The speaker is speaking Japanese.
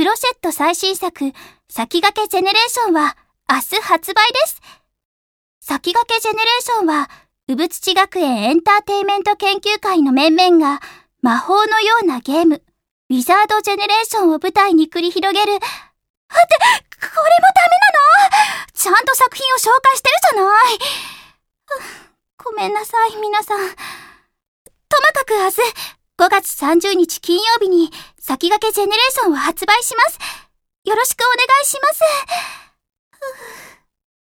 クロシェット最新作、先駆けジェネレーションは明日発売です。先駆けジェネレーションは、うぶつち学園エンターテイメント研究会の面々が魔法のようなゲーム、ウィザードジェネレーションを舞台に繰り広げる。これもダメなの？ちゃんと作品を紹介してるじゃない。ごめんなさい、皆さん。ともかく明日、5月30日金曜日に先駆けジェネレーションを発売します。よろしくお願いします。